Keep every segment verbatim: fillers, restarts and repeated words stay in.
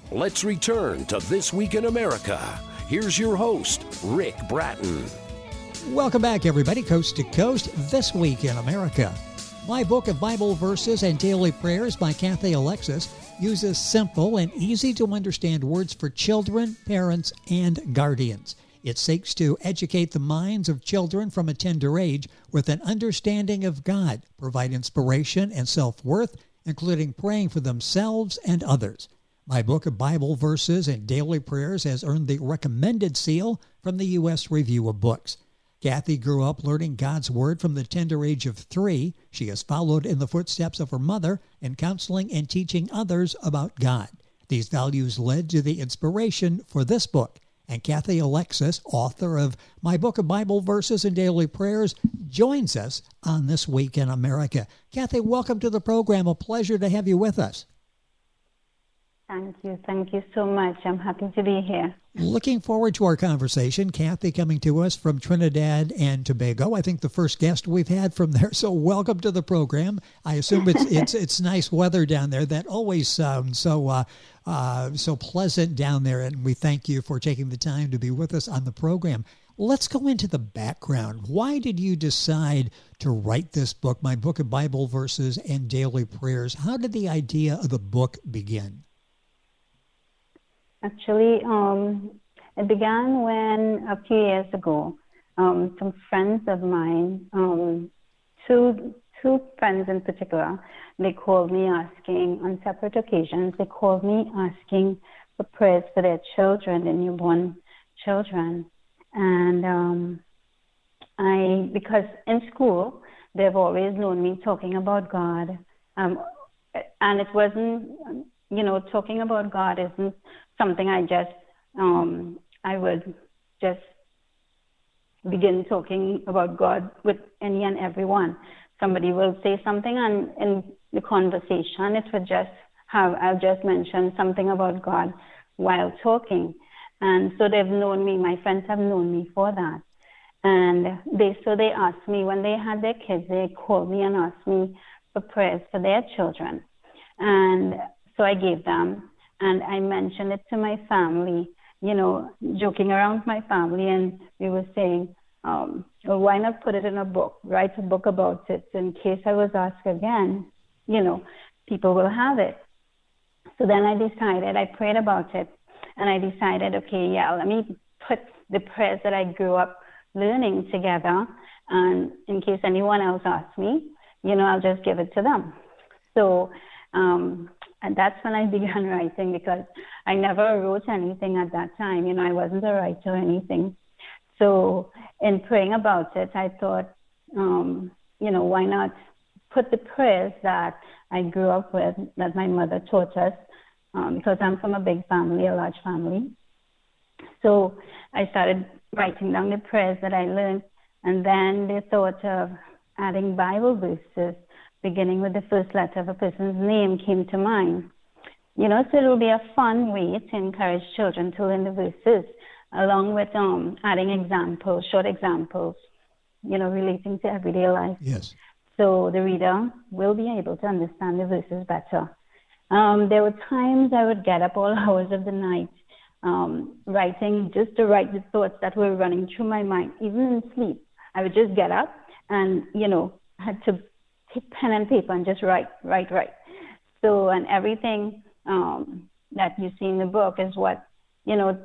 Let's return to This Week in America. Here's your host, Rick Bratton. Welcome back, everybody, coast to coast, This Week in America. My book of Bible verses and daily prayers by Kathy Alexis uses simple and easy-to-understand words for children, parents, and guardians. It seeks to educate the minds of children from a tender age with an understanding of God, provide inspiration and self-worth, including praying for themselves and others. My book of Bible verses and daily prayers has earned the recommended seal from the U S Review of Books. Kathy grew up learning God's Word from the tender age of three. She has followed in the footsteps of her mother in counseling and teaching others about God. These values led to the inspiration for this book. And Kathy Alexis, author of My Book of Bible Verses and Daily Prayers, joins us on This Week in America. Kathy, welcome to the program. A pleasure to have you with us. Thank you. Thank you so much. I'm happy to be here. Looking forward to our conversation. Kathy coming to us from Trinidad and Tobago. I think the first guest we've had from there. So welcome to the program. I assume it's it's it's nice weather down there. That always sounds so uh, uh, so pleasant down there. And we thank you for taking the time to be with us on the program. Let's go into the background. Why did you decide to write this book, My Book of Bible Verses and Daily Prayers? How did the idea of the book begin? Actually, um, it began when a few years ago, um, some friends of mine, um, two two friends in particular, they called me asking on separate occasions. They called me asking for prayers for their children, their newborn children, and um, I because in school they've always known me talking about God, um, and it wasn't, you know, talking about God isn't something I just, um, I would just begin talking about God with any and everyone. Somebody will say something, and in the conversation, it would just have, I'll just mention something about God while talking. And so they've known me, my friends have known me for that. And they, so they asked me, when they had their kids, they called me and asked me for prayers for their children. And so I gave them. And I mentioned it to my family, you know, joking around with my family, and we were saying, um, well, why not put it in a book, write a book about it, in case I was asked again, you know, people will have it. So then I decided, I prayed about it, and I decided, okay, yeah, let me put the prayers that I grew up learning together, and in case anyone else asks me, you know, I'll just give it to them. So, um, And that's when I began writing, because I never wrote anything at that time. You know, I wasn't a writer or anything. So in praying about it, I thought, um, you know, why not put the prayers that I grew up with, that my mother taught us, um, because I'm from a big family, a large family. So I started writing down the prayers that I learned, and then the thought of adding Bible verses beginning with the first letter of a person's name came to mind. You know, so it will be a fun way to encourage children to learn the verses, along with um, adding examples, short examples, you know, relating to everyday life. Yes. So the reader will be able to understand the verses better. Um, there were times I would get up all hours of the night, um, writing just to write the thoughts that were running through my mind, even in sleep. I would just get up and, you know, had to take pen and paper and just write, write, write. So, and everything um, that you see in the book is what, you know,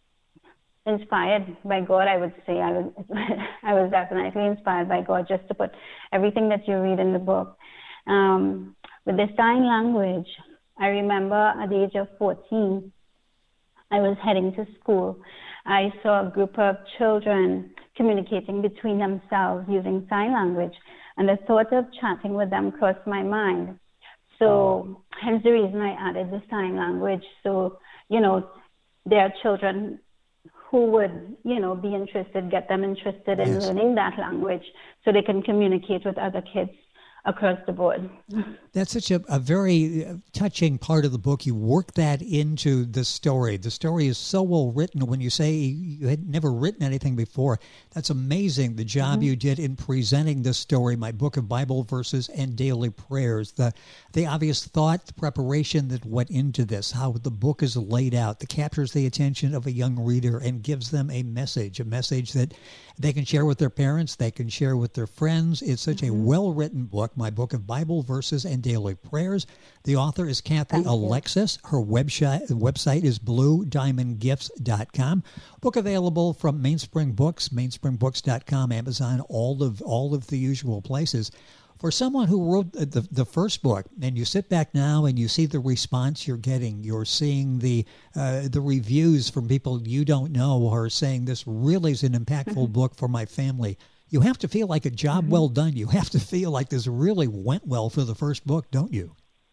inspired by God, I would say. I was, I was definitely inspired by God just to put everything that you read in the book. Um, with the sign language, I remember at the age of fourteen, I was heading to school. I saw a group of children communicating between themselves using sign language, and the thought of chatting with them crossed my mind. So hence the reason I added the sign language. So, you know, there are children who would, you know, be interested, get them interested in Yes. learning that language so they can communicate with other kids across the board. That's such a, a very touching part of the book. You work that into the story. The story is so well written. When you say you had never written anything before, that's amazing, the job mm-hmm. you did in presenting this story, my book of Bible verses and daily prayers, the the obvious thought, the preparation that went into this, how the book is laid out, that captures the attention of a young reader and gives them a message, a message that they can share with their parents, they can share with their friends. It's such mm-hmm. a well-written book, my book of Bible verses and daily prayers. The author is Kathy Thank Alexis. You. Her website website is blue diamond gifts dot com. Book available from Mainspring Books, mainspring books dot com, Amazon, all of all of the usual places. For someone who wrote the, the first book, and you sit back now and you see the response you're getting, you're seeing the uh, the reviews from people you don't know who are saying this really is an impactful mm-hmm. book for my family. You have to feel like a job mm-hmm. well done. You have to feel like this really went well for the first book, don't you?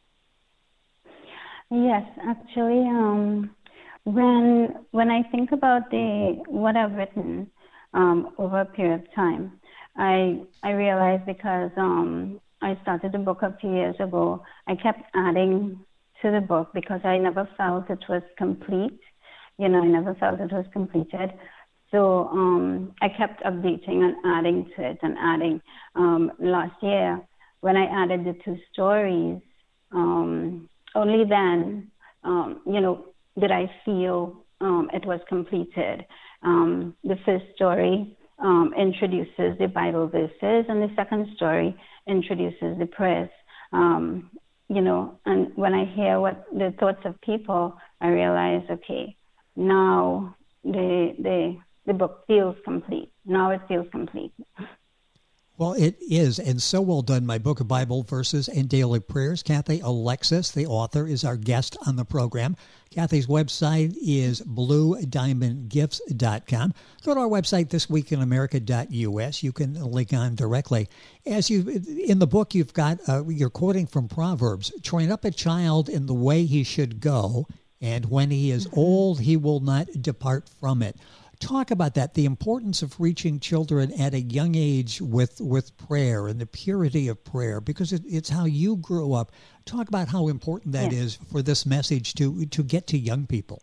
Yes, actually, um, when when I think about the what I've written um, over a period of time, I I realized because um, I started the book a few years ago, I kept adding to the book because I never felt it was complete. You know, I never felt it was completed. So um, I kept updating and adding to it and adding. Um, last year, when I added the two stories, um, only then, um, you know, did I feel um, it was completed. Um, the first story Um, introduces the Bible verses, and the second story introduces the prayers. Um, you know, and when I hear what the thoughts of people, I realize, okay, now the the the book feels complete. Now it feels complete. Well, it is, and so well done. My book of Bible verses and daily prayers. Kathy Alexis, the author, is our guest on the program. Kathy's website is blue diamond gifts dot com. Go to our website, this week in america dot u s. You can link on directly. As you in the book, you've got uh, you're quoting from Proverbs: "Train up a child in the way he should go, and when he is old, he will not depart from it." Talk about that, the importance of reaching children at a young age with, with prayer and the purity of prayer, because it, it's how you grew up. Talk about how important that yes. is for this message to, to get to young people.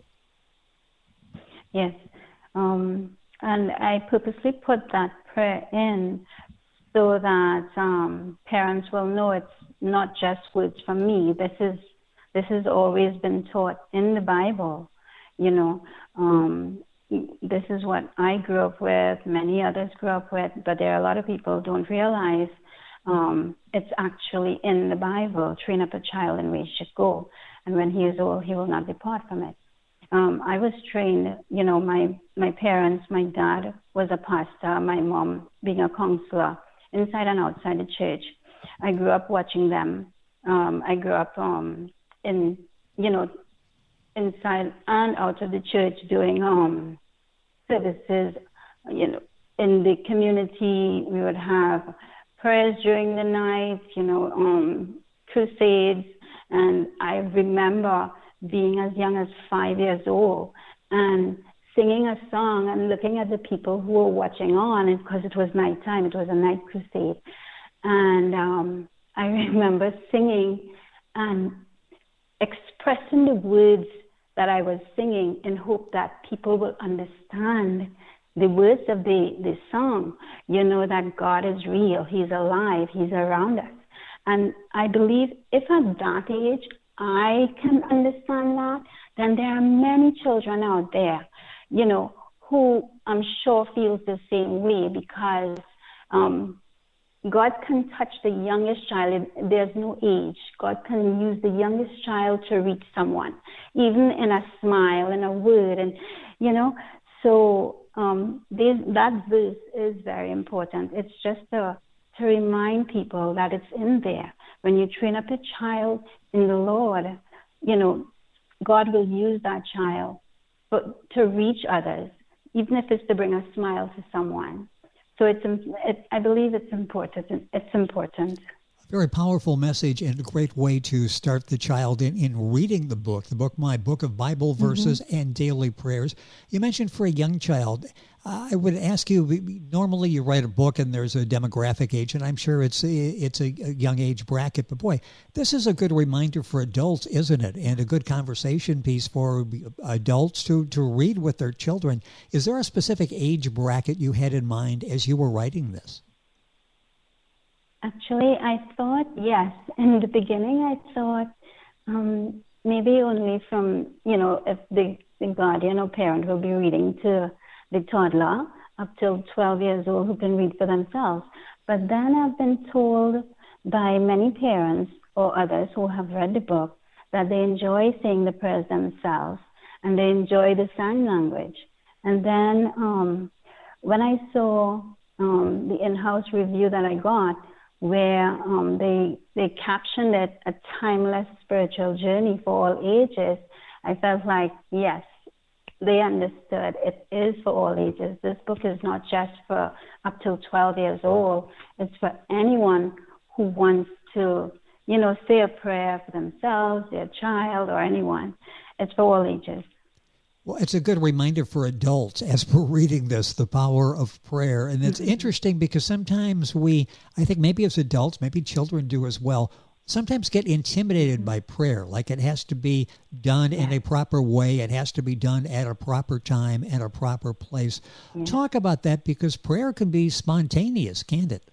Yes, um, and I purposely put that prayer in so that um, parents will know it's not just words from me. This is this has always been taught in the Bible, you know. Um, This is what I grew up with, many others grew up with, but there are a lot of people who don't realize um, it's actually in the Bible. Train up a child in where he should go, and when he is old, he will not depart from it. Um, I was trained, you know, my, my parents, my dad was a pastor, my mom being a counselor, inside and outside the church. I grew up watching them. Um, I grew up um, in, you know, inside and out of the church doing um, services, you know, in the community. We would have prayers during the night, you know, um, crusades. And I remember being as young as five years old and singing a song and looking at the people who were watching on, because it was nighttime, it was a night crusade. And um, I remember singing and expressing the words that I was singing in hope that people will understand the words of the, the song, you know, that God is real, he's alive, he's around us. And I believe if at that age I can understand that, then there are many children out there, you know, who I'm sure feels the same way, because um, God can touch the youngest child. There's no age. God can use the youngest child to reach someone, even in a smile, in a word. And, you know, so um, this, that verse is very important. It's just to, to remind people that it's in there. When you train up a child in the Lord, you know, God will use that child but to reach others, even if it's to bring a smile to someone. So it's, it, I believe it's important. It's important. Very powerful message and a great way to start the child in, in reading the book, the book, My Book of Bible Verses mm-hmm. and Daily Prayers. You mentioned for a young child, uh, I would ask you, normally you write a book and there's a demographic age, and I'm sure it's, it's a, a young age bracket, but boy, this is a good reminder for adults, isn't it? And a good conversation piece for adults to, to read with their children. Is there a specific age bracket you had in mind as you were writing this? Actually, I thought, yes. In the beginning, I thought um, maybe only from, you know, if the, the guardian or parent will be reading to the toddler up till twelve years old who can read for themselves. But then I've been told by many parents or others who have read the book that they enjoy saying the prayers themselves and they enjoy the sign language. And then um, when I saw um, the in-house review that I got, where um, they they captioned it a timeless spiritual journey for all ages, I felt like, yes, they understood. It is for all ages. This book is not just for up till twelve years old. It's for anyone who wants to, you know, say a prayer for themselves, their child, or anyone. It's for all ages. Well, it's a good reminder for adults as we're reading this, the power of prayer. And it's mm-hmm. interesting because sometimes we, I think maybe as adults, maybe children do as well, sometimes get intimidated by prayer. Like it has to be done yeah. in a proper way. It has to be done at a proper time, at a proper place. Yeah. Talk about that, because prayer can be spontaneous, can't it?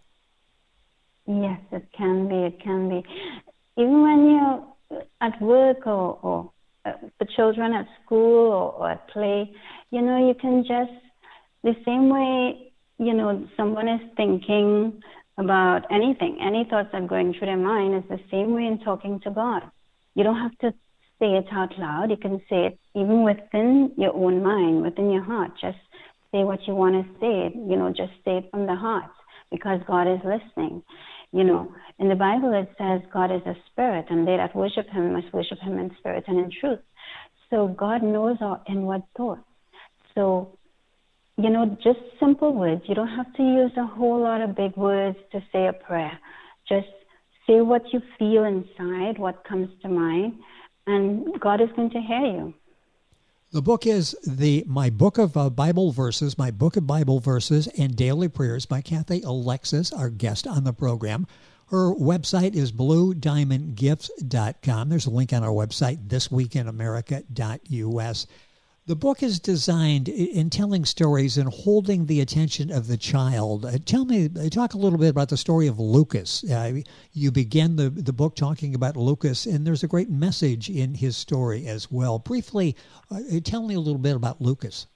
Yes, it can be. It can be. Even when you're at work or, or for children at school or, or at play, you know, you can just, the same way, you know, someone is thinking about anything, any thoughts that are going through their mind, is the same way in talking to God. You don't have to say it out loud. You can say it even within your own mind, within your heart. Just say what you want to say, you know, just say it from the heart, because God is listening. You know, in the Bible it says God is a spirit, and they that worship him must worship him in spirit and in truth. So God knows our inward thoughts. So, you know, just simple words. You don't have to use a whole lot of big words to say a prayer. Just say what you feel inside, what comes to mind, and God is going to hear you. The book is the My Book of uh, Bible Verses, My Book of Bible Verses and Daily Prayers by Kathy Alexis, our guest on the program. Her website is blue diamond gifts dot com. There's a link on our website, this week in america dot u s. The book is designed in telling stories and holding the attention of the child. Uh, tell me, talk a little bit about the story of Lucas. Uh, you begin the, the book talking about Lucas, and there's a great message in his story as well. Briefly, uh, tell me a little bit about Lucas.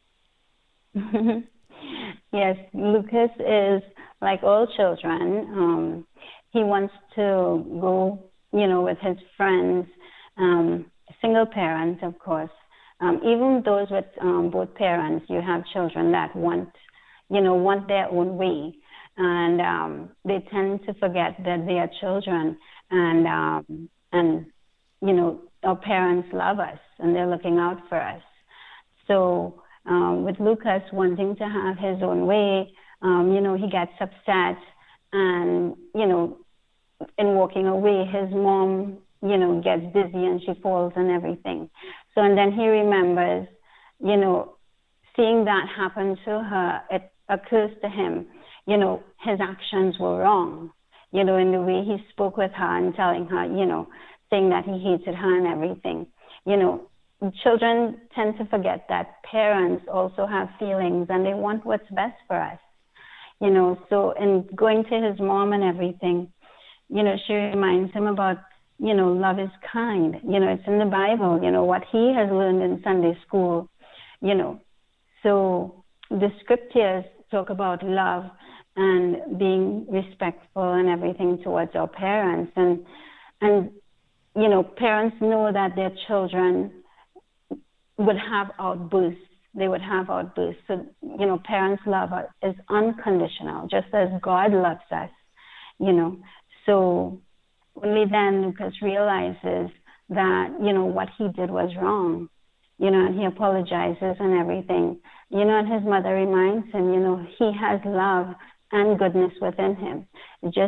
Yes, Lucas is like all children. Um, he wants to go, you know, with his friends, um, single parent, of course. Um, even those with um, both parents, you have children that want, you know, want their own way. And um, they tend to forget that they are children. And, um, and, you know, our parents love us and they're looking out for us. So um, with Lucas wanting to have his own way, um, you know, he gets upset. And, you know, in walking away, his mom, you know, gets dizzy and she falls and everything. So, and then he remembers, you know, seeing that happen to her, it occurs to him, you know, his actions were wrong, you know, in the way he spoke with her and telling her, you know, saying that he hated her and everything. You know, children tend to forget that parents also have feelings and they want what's best for us, you know. So in going to his mom and everything, you know, she reminds him about, you know, love is kind. You know, it's in the Bible, you know, what he has learned in Sunday school, you know. So the scriptures talk about love and being respectful and everything towards our parents. And, and you know, parents know that their children would have outbursts. They would have outbursts. So, you know, parents' love is unconditional, just as God loves us, you know. So only then Lucas realizes that, you know, what he did was wrong, you know, and he apologizes and everything, you know, and his mother reminds him, you know, he has love and goodness within him. Just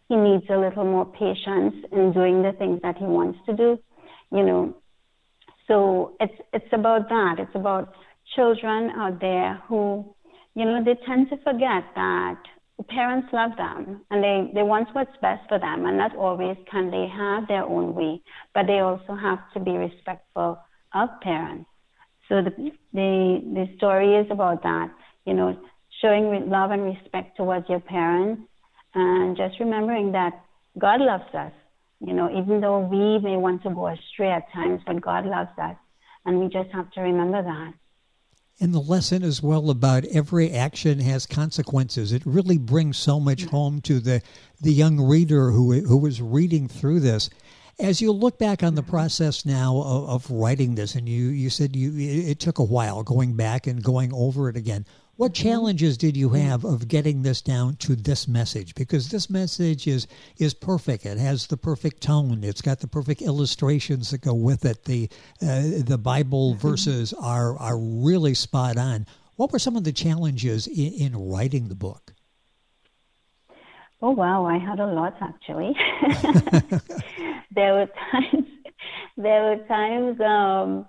he needs a little more patience in doing the things that he wants to do, you know. So it's it's about that. It's about children out there who, you know, they tend to forget that parents love them and they, they want what's best for them, and not always can they have their own way, but they also have to be respectful of parents. So the the, the story is about that, you know, showing love and respect towards your parents, and just remembering that God loves us, you know, even though we may want to go astray at times, but God loves us, and we just have to remember that. And the lesson as well about every action has consequences. It really brings so much home to the, the young reader who who was reading through this. As you look back on the process now of, of writing this, and you, you said you it took a while going back and going over it again, what challenges did you have of getting this down to this message? Because this message is is perfect. It has the perfect tone. It's got the perfect illustrations that go with it. The uh, the Bible verses are are really spot on. What were some of the challenges in, in writing the book? Oh, wow, I had a lot, actually. There were times, there were times um,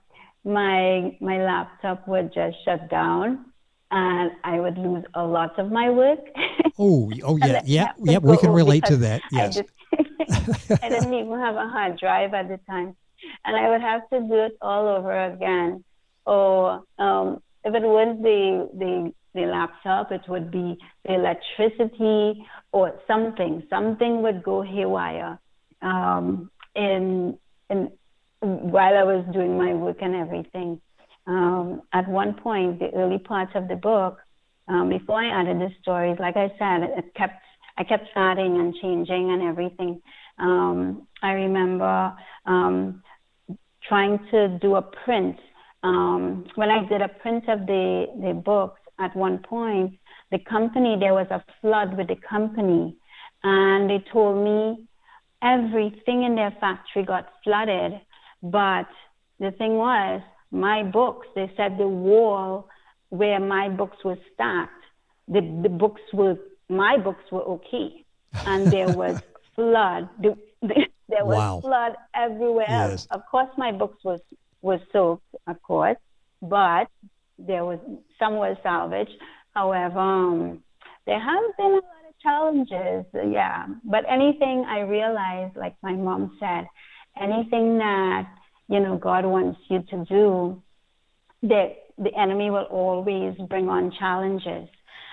my my laptop would just shut down, and I would lose a lot of my work. Oh, oh yeah, yeah, yeah. We can relate to that. Yes. I, just, I didn't even have a hard drive at the time, and I would have to do it all over again. Or um, if it was the the the laptop, it would be the electricity or something. Something would go haywire um, in in while I was doing my work and everything. Um, at one point, the early parts of the book, um, before I added the stories, like I said, it kept I kept adding and changing and everything. Um, I remember um, trying to do a print. Um, when I did a print of the, the books, at one point, the company, there was a flood with the company, and they told me everything in their factory got flooded, but the thing was, my books, they said the wall where my books were stacked, the, the books were, my books were okay. And there was flood. The, the, there was wow. flood everywhere Yes. else. Of course, my books was, was soaked, of course, but there was, some were salvaged. However, um, there have been a lot of challenges, yeah. But anything I realized, like my mom said, anything that, you know, God wants you to do, the, the enemy will always bring on challenges.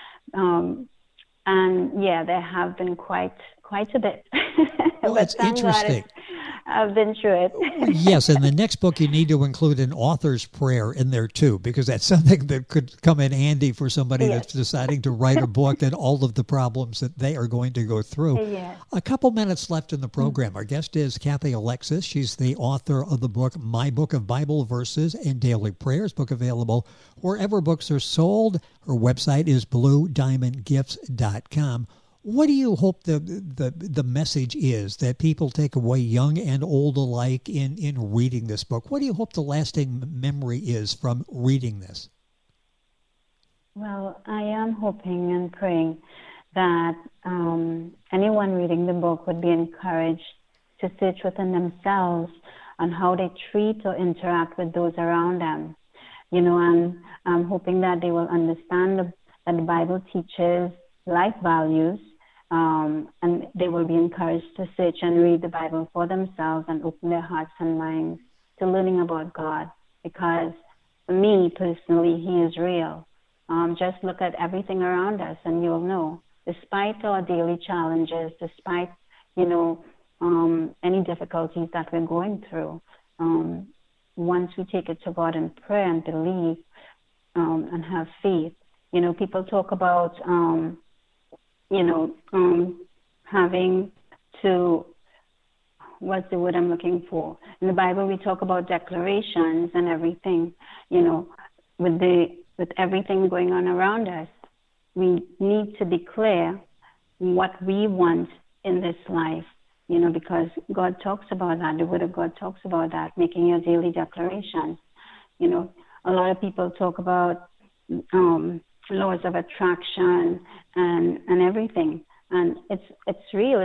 Um, and yeah, there have been quite quite a bit. Well, but it's thank interesting. God I've been through it. Yes, in the next book, you need to include an author's prayer in there, too, because that's something that could come in handy for somebody Yes. that's deciding to write a book and all of the problems that they are going to go through. Yes. A couple minutes left in the program. Our guest is Kathy Alexis. She's the author of the book, My Book of Bible Verses and Daily Prayers, book available wherever books are sold. Her website is blue diamond gifts dot com. What do you hope the, the the message is that people take away, young and old alike, in, in reading this book? What do you hope the lasting memory is from reading this? Well, I am hoping and praying that um, anyone reading the book would be encouraged to search within themselves on how they treat or interact with those around them. You know, and I'm hoping that they will understand the, that the Bible teaches life values. Um, and they will be encouraged to search and read the Bible for themselves and open their hearts and minds to learning about God. Because for me, personally, He is real. Um, just look at everything around us and you'll know. Despite our daily challenges, despite, you know, um, any difficulties that we're going through, um, once we take it to God in prayer and believe um, and have faith, you know, people talk about... Um, you know, um, having to, what's the word I'm looking for? In the Bible, we talk about declarations and everything, you know, with the with everything going on around us. We need to declare what we want in this life, you know, because God talks about that. The Word of God talks about that, making your daily declarations. You know, a lot of people talk about um, laws of attraction and and everything, and it's it's real. It's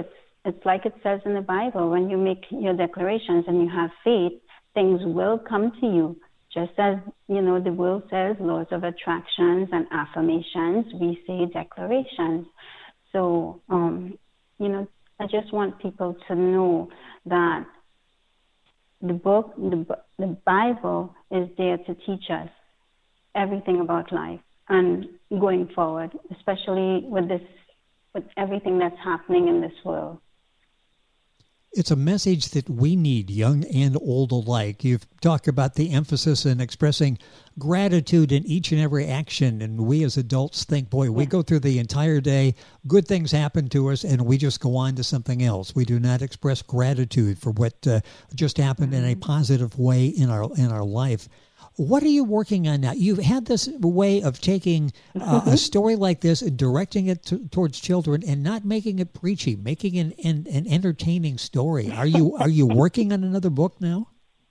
it's like it says in the Bible, when you make your declarations and you have faith, things will come to you. Just as, you know, the world says laws of attractions and affirmations, we say declarations. So, um, you know, I just want people to know that the book, the, the Bible is there to teach us everything about life and going forward, especially with this, with everything that's happening in this world. It's a message that we need, young and old alike. You've talked about the emphasis in expressing gratitude in each and every action, and we as adults think, boy, we go through the entire day, good things happen to us, and we just go on to something else. We do not express gratitude for what uh, just happened in a positive way in our in our life. What are you working on now? You've had this way of taking uh, a story like this and directing it to, towards children and not making it preachy, making an, an, an entertaining story. Are you are you working on another book now?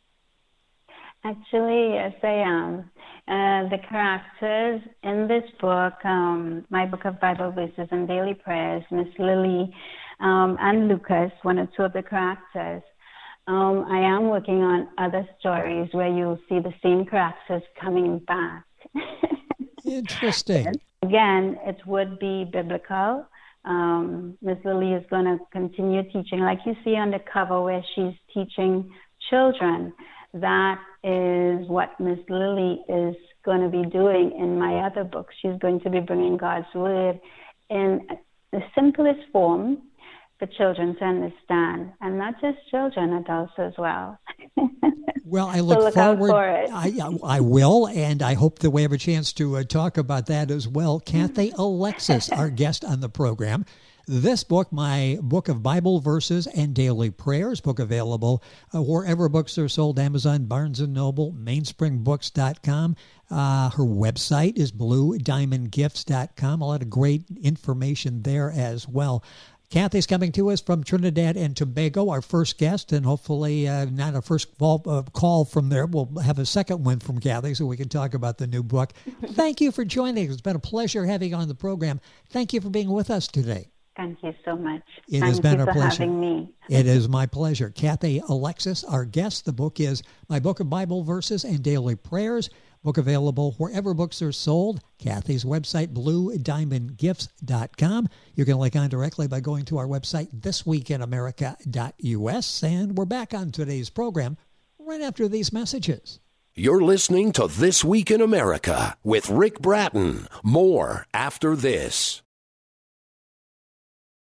Actually, yes, I am. Uh, the characters in this book, um, my book of Bible verses and daily prayers, Miss Lily um, and Lucas, one or two of the characters. Um, I am working on other stories where you'll see the same characters coming back. Interesting. Again, it would be biblical. Um, Miss Lily is going to continue teaching, like you see on the cover where she's teaching children. That is what Miss Lily is going to be doing in my other books. She's going to be bringing God's Word in the simplest form for children to understand, and not just children, adults as well. Well, I look, so look forward. Out for it. I, I will, and I hope that we have a chance to uh, talk about that as well. Kathy Alexis, our guest on the program. This book, my book of Bible verses and daily prayers, book available uh, wherever books are sold, Amazon, Barnes and Noble, mainspring books dot com. Uh, her website is blue diamond gifts dot com. A lot of great information there as well. Kathy's coming to us from Trinidad and Tobago, our first guest, and hopefully uh, not a first call, uh, call from there. We'll have a second one from Kathy so we can talk about the new book. Thank you for joining us. It's been a pleasure having you on the program. Thank you for being with us today. Thank you so much. It Thank has been you a for pleasure. Having me. It is my pleasure. Kathy Alexis, our guest. The book is My Book of Bible Verses and Daily Prayers. Book available wherever books are sold. Kathy's website, blue diamond gifts dot com. You can link on directly by going to our website, this week in america dot u s. And we're back on today's program right after these messages. You're listening to This Week in America with Rick Bratton. More after this.